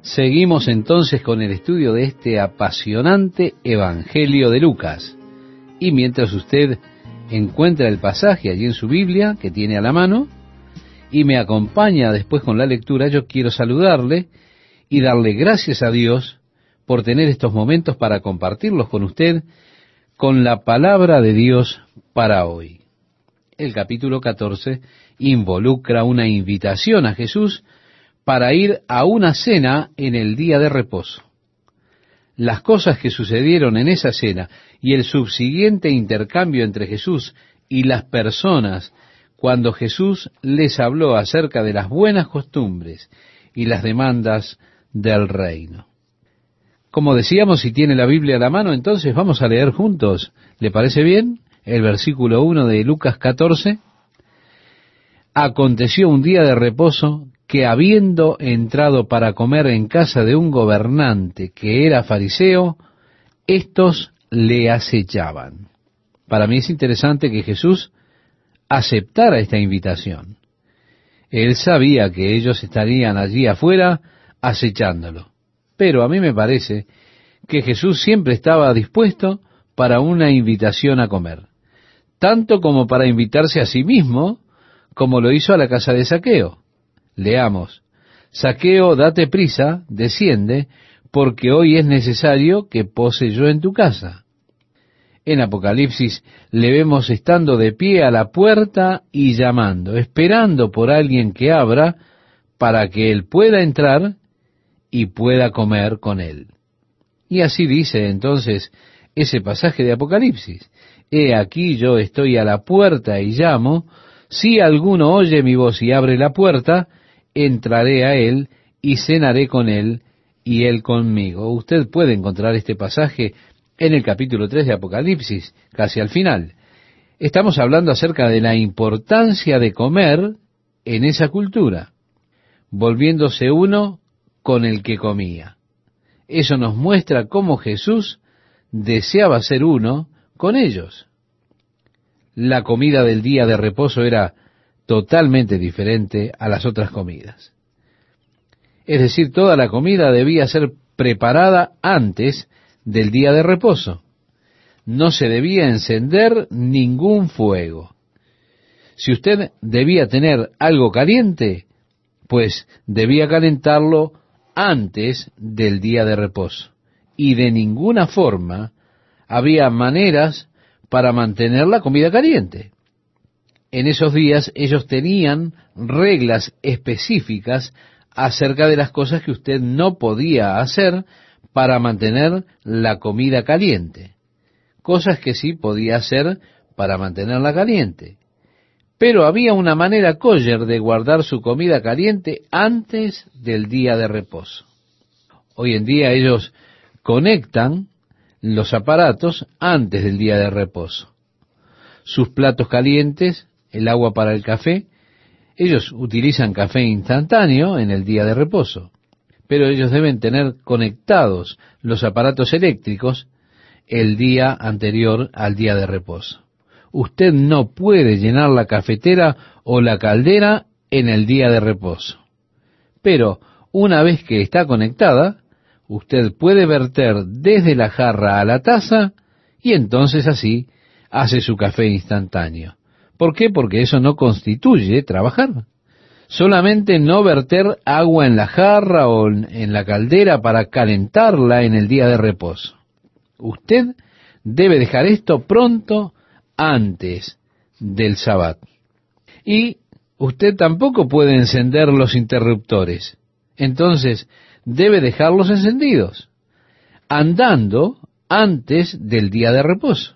Seguimos entonces con el estudio de este apasionante Evangelio de Lucas. Y mientras usted encuentra el pasaje allí en su Biblia, que tiene a la mano, y me acompaña después con la lectura, yo quiero saludarle y darle gracias a Dios por tener estos momentos para compartirlos con usted con la palabra de Dios para hoy. El capítulo 14 involucra una invitación a Jesús para ir a una cena en el día de reposo. Las cosas que sucedieron en esa cena y el subsiguiente intercambio entre Jesús y las personas cuando Jesús les habló acerca de las buenas costumbres y las demandas del reino. Como decíamos, si tiene la Biblia a la mano, entonces vamos a leer juntos. ¿Le parece bien? El versículo 1 de Lucas 14. Aconteció un día de reposo que, habiendo entrado para comer en casa de un gobernante que era fariseo, éstos le acechaban. Para mí es interesante que Jesús aceptara esta invitación. Él sabía que ellos estarían allí afuera acechándolo. Pero a mí me parece que Jesús siempre estaba dispuesto para una invitación a comer, tanto como para invitarse a sí mismo, como lo hizo a la casa de Zaqueo. Leamos: Zaqueo, date prisa, desciende, porque hoy es necesario que pose yo en tu casa. En Apocalipsis le vemos estando de pie a la puerta y llamando, esperando por alguien que abra para que él pueda entrar y pueda comer con él. Y así dice entonces ese pasaje de Apocalipsis: He aquí yo estoy a la puerta y llamo, si alguno oye mi voz y abre la puerta, entraré a él y cenaré con él y él conmigo. Usted puede encontrar este pasaje en el capítulo 3 de Apocalipsis, casi al final. Estamos hablando acerca de la importancia de comer en esa cultura, volviéndose uno con el que comía. Eso nos muestra cómo Jesús deseaba ser uno con ellos. La comida del día de reposo era totalmente diferente a las otras comidas. Es decir, toda la comida debía ser preparada antes del día de reposo. No se debía encender ningún fuego. Si usted debía tener algo caliente, pues debía calentarlo antes del día de reposo. Y de ninguna forma había maneras para mantener la comida caliente. En esos días ellos tenían reglas específicas acerca de las cosas que usted no podía hacer para mantener la comida caliente. Cosas que sí podía hacer para mantenerla caliente. Pero había una manera kosher de guardar su comida caliente antes del día de reposo. Hoy en día ellos conectan los aparatos antes del día de reposo. Sus platos calientes, el agua para el café, ellos utilizan café instantáneo en el día de reposo, pero ellos deben tener conectados los aparatos eléctricos el día anterior al día de reposo. Usted no puede llenar la cafetera o la caldera en el día de reposo. Pero una vez que está conectada, usted puede verter desde la jarra a la taza y entonces así hace su café instantáneo. ¿Por qué? Porque eso no constituye trabajar. Solamente no verter agua en la jarra o en la caldera para calentarla en el día de reposo. Usted debe dejar esto pronto antes del Sabbat. Y usted tampoco puede encender los interruptores. Entonces, debe dejarlos encendidos, andando antes del día de reposo.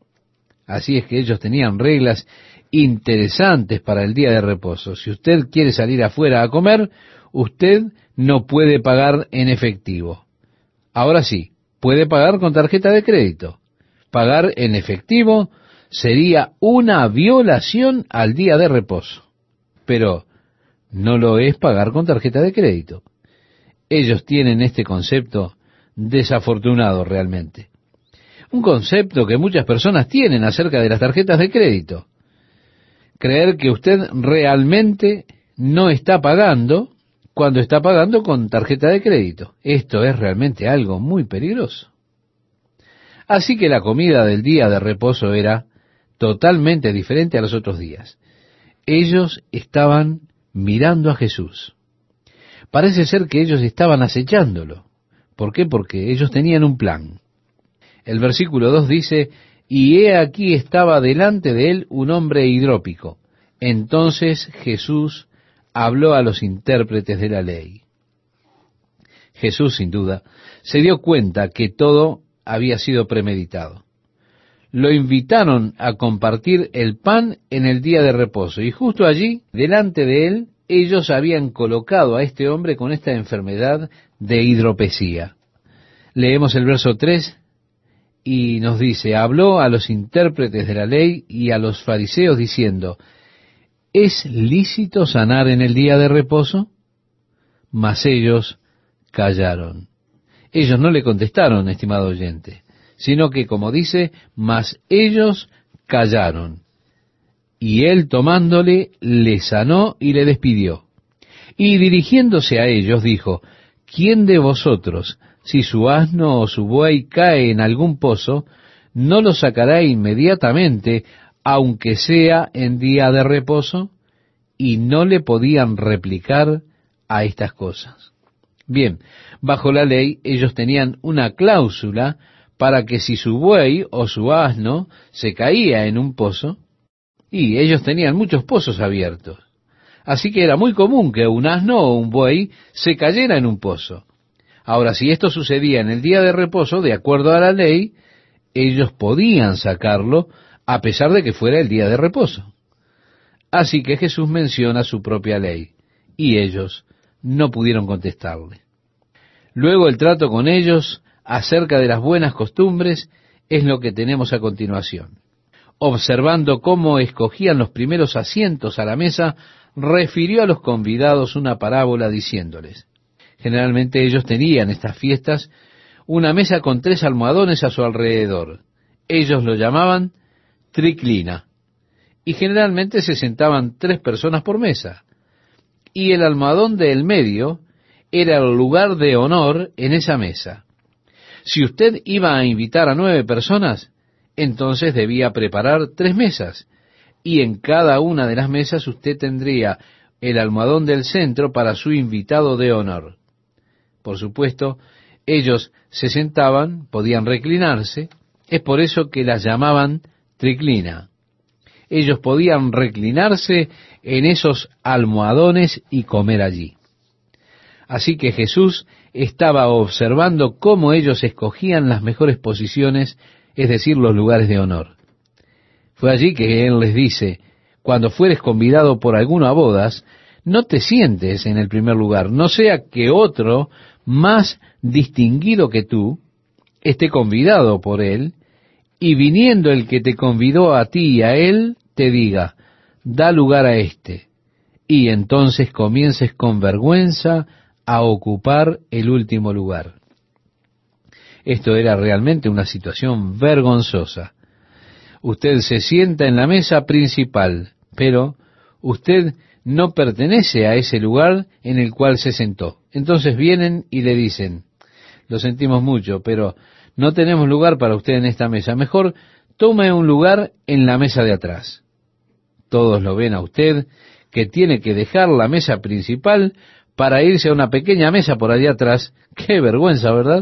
Así es que ellos tenían reglas interesantes para el día de reposo. Si usted quiere salir afuera a comer, usted no puede pagar en efectivo. Ahora sí, puede pagar con tarjeta de crédito. Pagar en efectivo sería una violación al día de reposo. Pero no lo es pagar con tarjeta de crédito. Ellos tienen este concepto desafortunado realmente. Un concepto que muchas personas tienen acerca de las tarjetas de crédito. Creer que usted realmente no está pagando cuando está pagando con tarjeta de crédito. Esto es realmente algo muy peligroso. Así que la comida del día de reposo era totalmente diferente a los otros días. Ellos estaban mirando a Jesús. Parece ser que ellos estaban acechándolo. ¿Por qué? Porque ellos tenían un plan. El versículo 2 dice, y he aquí estaba delante de él un hombre hidrópico. Entonces Jesús habló a los intérpretes de la ley. Jesús, sin duda, se dio cuenta que todo había sido premeditado. Lo invitaron a compartir el pan en el día de reposo, y justo allí, delante de él, ellos habían colocado a este hombre con esta enfermedad de hidropesía. Leemos el verso 3 y nos dice, habló a los intérpretes de la ley y a los fariseos diciendo, ¿es lícito sanar en el día de reposo? Mas ellos callaron. Ellos no le contestaron, estimado oyente, sino que, como dice, mas ellos callaron. Y él tomándole, le sanó y le despidió. Y dirigiéndose a ellos, dijo, ¿quién de vosotros, si su asno o su buey cae en algún pozo, no lo sacará inmediatamente, aunque sea en día de reposo? Y no le podían replicar a estas cosas. Bien, bajo la ley ellos tenían una cláusula para que si su buey o su asno se caía en un pozo, y ellos tenían muchos pozos abiertos, así que era muy común que un asno o un buey se cayera en un pozo. Ahora, si esto sucedía en el día de reposo, de acuerdo a la ley, ellos podían sacarlo a pesar de que fuera el día de reposo. Así que Jesús menciona su propia ley, y ellos no pudieron contestarle. Luego el trato con ellos acerca de las buenas costumbres es lo que tenemos a continuación. Observando cómo escogían los primeros asientos a la mesa, refirió a los convidados una parábola diciéndoles, generalmente ellos tenían estas fiestas una mesa con 3 almohadones a su alrededor. Ellos lo llamaban triclina, y generalmente se sentaban 3 personas por mesa, y el almohadón del medio era el lugar de honor en esa mesa. Si usted iba a invitar a 9 personas, entonces debía preparar 3 mesas, y en cada una de las mesas usted tendría el almohadón del centro para su invitado de honor. Por supuesto, ellos se sentaban, podían reclinarse, es por eso que las llamaban triclina. Ellos podían reclinarse en esos almohadones y comer allí. Así que Jesús estaba observando cómo ellos escogían las mejores posiciones, es decir, los lugares de honor. Fue allí que Él les dice, cuando fueres convidado por alguno a bodas, no te sientes en el primer lugar, no sea que otro más distinguido que tú esté convidado por Él, y viniendo el que te convidó a ti y a Él, te diga, da lugar a éste, y entonces comiences con vergüenza a ocupar el último lugar. Esto era realmente una situación vergonzosa. Usted se sienta en la mesa principal, pero usted no pertenece a ese lugar en el cual se sentó. Entonces vienen y le dicen, lo sentimos mucho, pero no tenemos lugar para usted en esta mesa. Mejor tome un lugar en la mesa de atrás. Todos lo ven a usted, que tiene que dejar la mesa principal para irse a una pequeña mesa por allá atrás. ¡Qué vergüenza!, ¿verdad?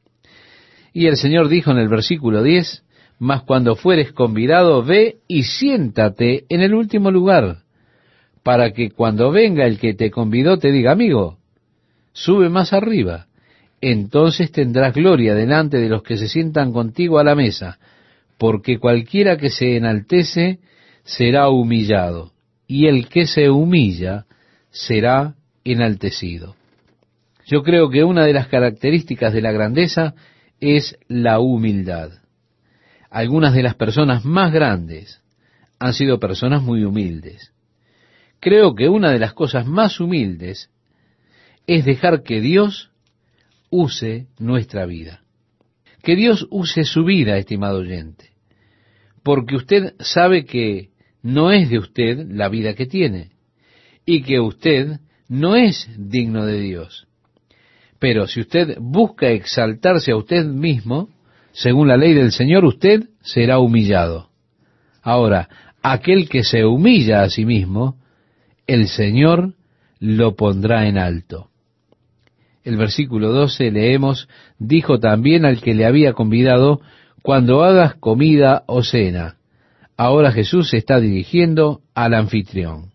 Y el Señor dijo en el versículo 10, mas cuando fueres convidado, ve y siéntate en el último lugar, para que cuando venga el que te convidó te diga, amigo, sube más arriba. Entonces tendrás gloria delante de los que se sientan contigo a la mesa, porque cualquiera que se enaltece será humillado, y el que se humilla será enaltecido. Yo creo que una de las características de la grandeza es la humildad. Algunas de las personas más grandes han sido personas muy humildes. Creo que una de las cosas más humildes es dejar que Dios use nuestra vida. Que Dios use su vida, estimado oyente. Porque usted sabe que no es de usted la vida que tiene, y que usted no es digno de Dios. Pero si usted busca exaltarse a usted mismo, según la ley del Señor, usted será humillado. Ahora, aquel que se humilla a sí mismo, el Señor lo pondrá en alto. El versículo 12 leemos, dijo también al que le había convidado, cuando hagas comida o cena. Ahora Jesús se está dirigiendo al anfitrión.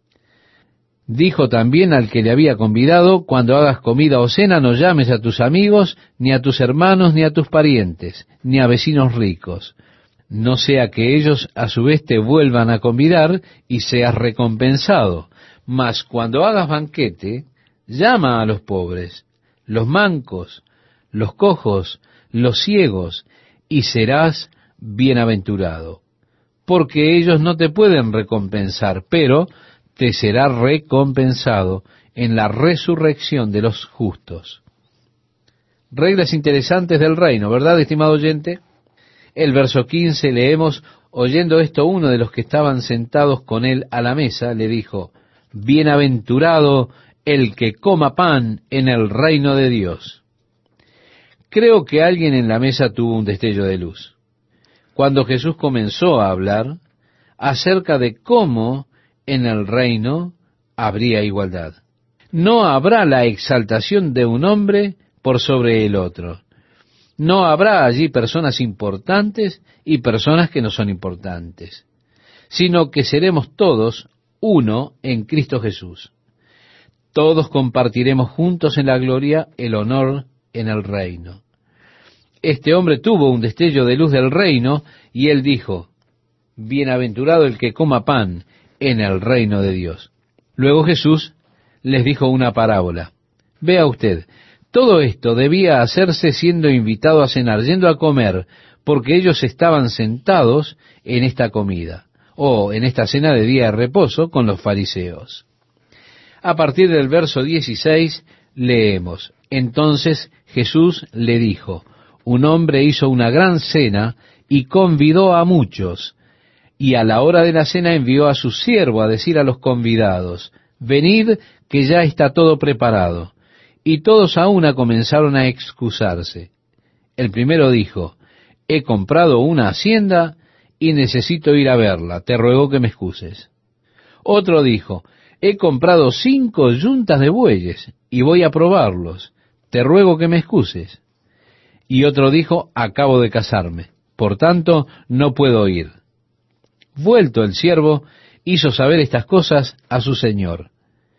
Dijo también al que le había convidado, cuando hagas comida o cena, no llames a tus amigos, ni a tus hermanos, ni a tus parientes, ni a vecinos ricos, no sea que ellos a su vez te vuelvan a convidar y seas recompensado. Mas cuando hagas banquete, llama a los pobres, los mancos, los cojos, los ciegos, y serás bienaventurado. Porque ellos no te pueden recompensar, pero te será recompensado en la resurrección de los justos. Reglas interesantes del reino, ¿verdad, estimado oyente? El verso 15 leemos, oyendo esto uno de los que estaban sentados con él a la mesa, le dijo, bienaventurado el que coma pan en el reino de Dios. Creo que alguien en la mesa tuvo un destello de luz. Cuando Jesús comenzó a hablar acerca de cómo en el reino habría igualdad. No habrá la exaltación de un hombre por sobre el otro. No habrá allí personas importantes y personas que no son importantes, sino que seremos todos uno en Cristo Jesús. Todos compartiremos juntos en la gloria el honor en el reino. Este hombre tuvo un destello de luz del reino y él dijo, bienaventurado el que coma pan en el reino de Dios. Luego Jesús les dijo una parábola. Vea usted, todo esto debía hacerse siendo invitado a cenar, yendo a comer, porque ellos estaban sentados en esta comida, o en esta cena de día de reposo con los fariseos. A partir del verso 16 leemos, entonces Jesús le dijo, un hombre hizo una gran cena y convidó a muchos, y a la hora de la cena envió a su siervo a decir a los convidados, venid que ya está todo preparado. Y todos a una comenzaron a excusarse. El primero dijo, he comprado una hacienda y necesito ir a verla, te ruego que me excuses. Otro dijo, he comprado 5 yuntas de bueyes y voy a probarlos, te ruego que me excuses. Y otro dijo, acabo de casarme, por tanto no puedo ir. Vuelto el siervo, hizo saber estas cosas a su señor.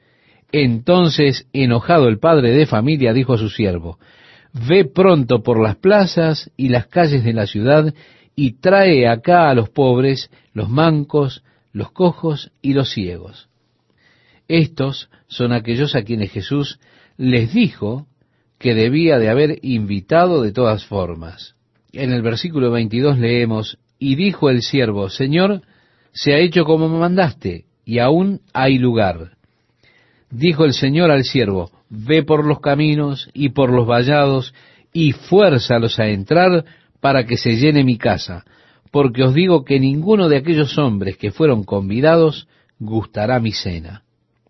Entonces, enojado el padre de familia, dijo a su siervo, ve pronto por las plazas y las calles de la ciudad y trae acá a los pobres, los mancos, los cojos y los ciegos. Estos son aquellos a quienes Jesús les dijo que debía de haber invitado de todas formas. En el versículo 22 leemos, y dijo el siervo, Señor, se ha hecho como me mandaste, y aún hay lugar. Dijo el Señor al siervo, ve por los caminos y por los vallados, y fuérzalos a entrar para que se llene mi casa, porque os digo que ninguno de aquellos hombres que fueron convidados gustará mi cena.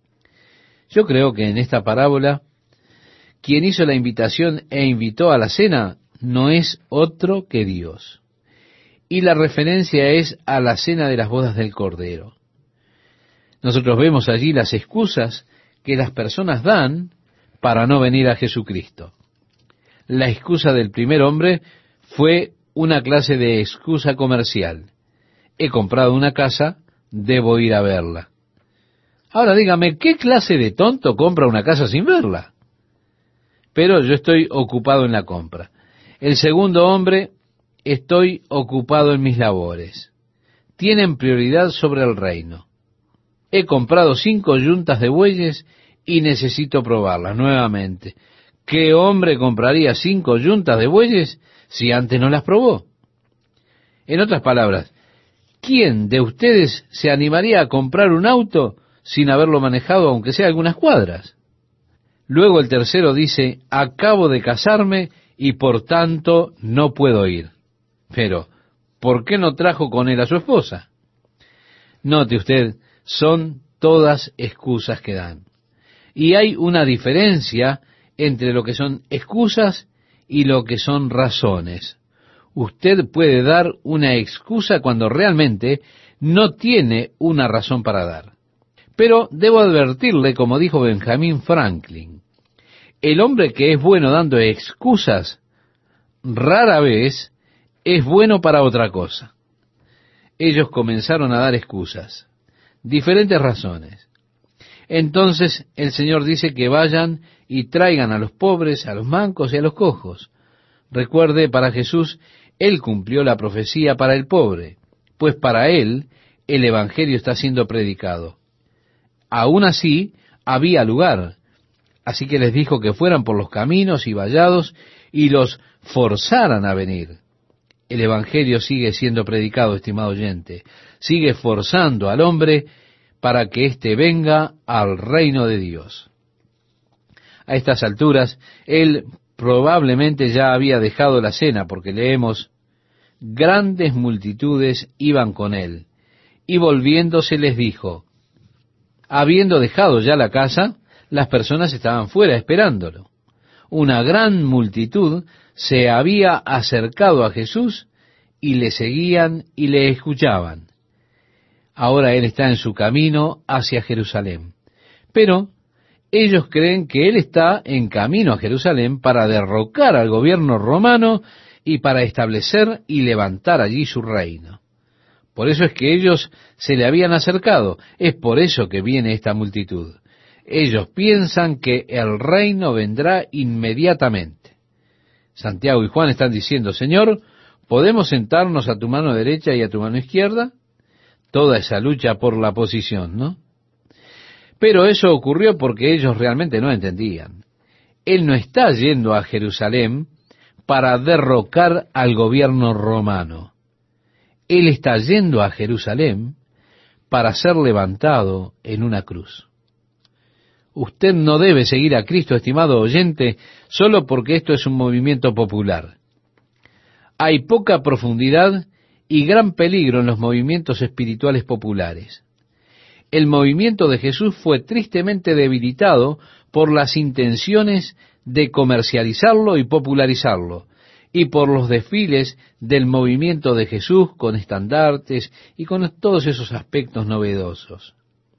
Yo creo que en esta parábola, quien hizo la invitación e invitó a la cena no es otro que Dios. Y la referencia es a la cena de las bodas del Cordero. Nosotros vemos allí las excusas que las personas dan para no venir a Jesucristo. La excusa del primer hombre fue una clase de excusa comercial. He comprado una casa, debo ir a verla. Ahora dígame, ¿qué clase de tonto compra una casa sin verla? Pero yo estoy ocupado en la compra. El segundo hombre, estoy ocupado en mis labores. Tienen prioridad sobre el reino. He comprado 5 yuntas de bueyes y necesito probarlas nuevamente. ¿Qué hombre compraría 5 yuntas de bueyes si antes no las probó? En otras palabras, ¿quién de ustedes se animaría a comprar un auto sin haberlo manejado aunque sea algunas cuadras? Luego el tercero dice, acabo de casarme y por tanto no puedo ir. Pero, ¿por qué no trajo con él a su esposa? Note usted, son todas excusas que dan. Y hay una diferencia entre lo que son excusas y lo que son razones. Usted puede dar una excusa cuando realmente no tiene una razón para dar. Pero debo advertirle, como dijo Benjamin Franklin, el hombre que es bueno dando excusas, rara vez es bueno para otra cosa. Ellos comenzaron a dar excusas, diferentes razones. Entonces el Señor dice que vayan y traigan a los pobres, a los mancos y a los cojos. Recuerde, para Jesús, Él cumplió la profecía para el pobre, pues para Él el Evangelio está siendo predicado. Aún así, había lugar, así que les dijo que fueran por los caminos y vallados y los forzaran a venir. El Evangelio sigue siendo predicado, estimado oyente, sigue forzando al hombre para que éste venga al reino de Dios. A estas alturas, él probablemente ya había dejado la cena, porque leemos, grandes multitudes iban con él, y volviéndose les dijo, habiendo dejado ya la casa, las personas estaban fuera esperándolo. Una gran multitud se había acercado a Jesús y le seguían y le escuchaban. Ahora él está en su camino hacia Jerusalén. Pero ellos creen que él está en camino a Jerusalén para derrocar al gobierno romano y para establecer y levantar allí su reino. Por eso es que ellos se le habían acercado. Es por eso que viene esta multitud. Ellos piensan que el reino vendrá inmediatamente. Santiago y Juan están diciendo, Señor, ¿podemos sentarnos a tu mano derecha y a tu mano izquierda? Toda esa lucha por la posición, ¿no? Pero eso ocurrió porque ellos realmente no entendían. Él no está yendo a Jerusalén para derrocar al gobierno romano. Él está yendo a Jerusalén para ser levantado en una cruz. Usted no debe seguir a Cristo, estimado oyente, solo porque esto es un movimiento popular. Hay poca profundidad y gran peligro en los movimientos espirituales populares. El movimiento de Jesús fue tristemente debilitado por las intenciones de comercializarlo y popularizarlo, y por los desfiles del movimiento de Jesús con estandartes y con todos esos aspectos novedosos.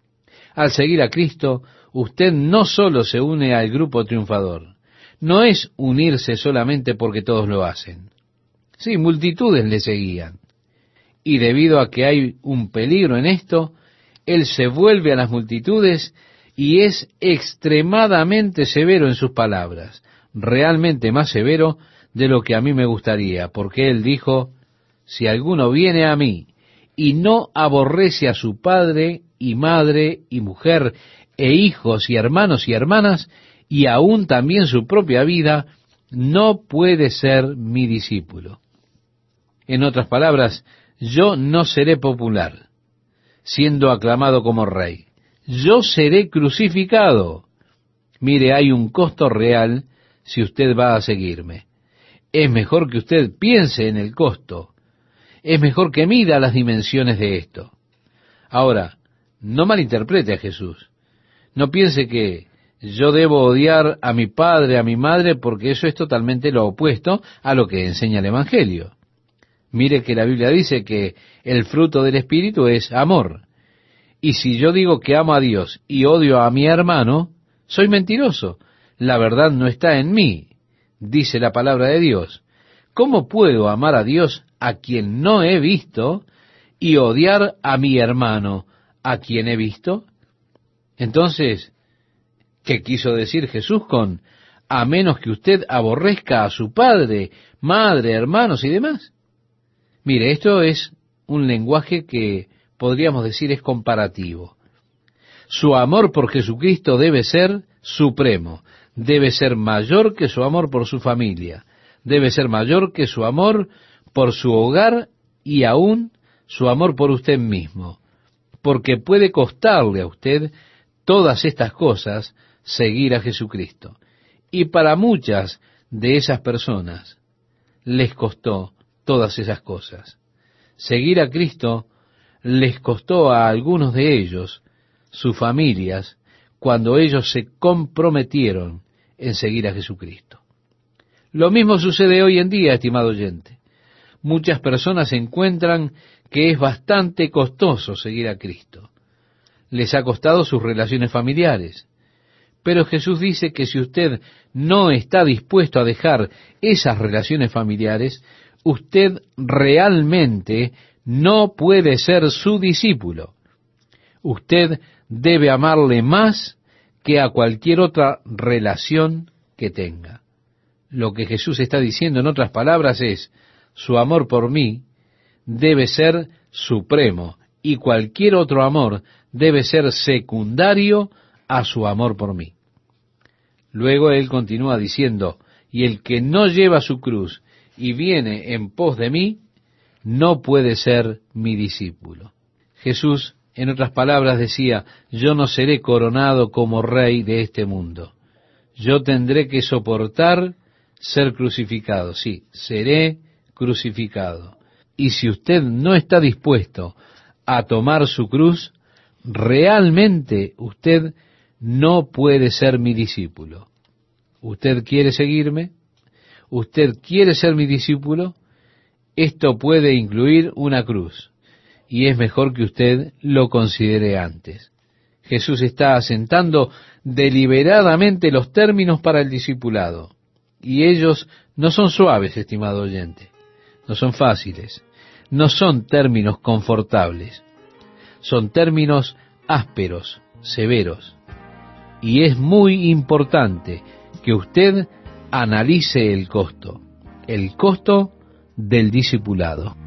Al seguir a Cristo, usted no solo se une al grupo triunfador, no es unirse solamente porque todos lo hacen. Sí, multitudes le seguían. Y debido a que hay un peligro en esto, él se vuelve a las multitudes y es extremadamente severo en sus palabras, realmente más severo de lo que a mí me gustaría, porque él dijo, si alguno viene a mí y no aborrece a su padre y madre y mujer e hijos y hermanos y hermanas, y aún también su propia vida, no puede ser mi discípulo. En otras palabras, yo no seré popular, siendo aclamado como rey. Yo seré crucificado. Mire, hay un costo real si usted va a seguirme. Es mejor que usted piense en el costo. Es mejor que mida las dimensiones de esto. Ahora, no malinterprete a Jesús. No piense que yo debo odiar a mi padre, a mi madre, porque eso es totalmente lo opuesto a lo que enseña el Evangelio. Mire que la Biblia dice que el fruto del Espíritu es amor. Y si yo digo que amo a Dios y odio a mi hermano, soy mentiroso. La verdad no está en mí, dice la palabra de Dios. ¿Cómo puedo amar a Dios a quien no he visto y odiar a mi hermano a quien he visto? Entonces, ¿qué quiso decir Jesús con a menos que usted aborrezca a su padre, madre, hermanos y demás? Mire, esto es un lenguaje que podríamos decir es comparativo. Su amor por Jesucristo debe ser supremo, debe ser mayor que su amor por su familia, debe ser mayor que su amor por su hogar y aún su amor por usted mismo, porque puede costarle a usted todas estas cosas seguir a Jesucristo. Y para muchas de esas personas les costó todas esas cosas. Seguir a Cristo les costó a algunos de ellos sus familias cuando ellos se comprometieron en seguir a Jesucristo. Lo mismo sucede hoy en día, estimado oyente. Muchas personas encuentran que es bastante costoso seguir a Cristo. Les ha costado sus relaciones familiares. Pero Jesús dice que si usted no está dispuesto a dejar esas relaciones familiares, usted realmente no puede ser su discípulo. Usted debe amarle más que a cualquier otra relación que tenga. Lo que Jesús está diciendo en otras palabras es, su amor por mí debe ser supremo y cualquier otro amor debe ser secundario a su amor por mí. Luego él continúa diciendo, y el que no lleva su cruz y viene en pos de mí, no puede ser mi discípulo. Jesús, en otras palabras, decía, yo no seré coronado como rey de este mundo. Yo tendré que soportar ser crucificado. Sí, seré crucificado. Y si usted no está dispuesto a tomar su cruz, realmente usted no puede ser mi discípulo. ¿Usted quiere seguirme? ¿Usted quiere ser mi discípulo? Esto puede incluir una cruz, y es mejor que usted lo considere antes. Jesús está asentando deliberadamente los términos para el discipulado, y ellos no son suaves, estimado oyente, no son fáciles, no son términos confortables, son términos ásperos, severos, y es muy importante que usted analice el costo del discipulado.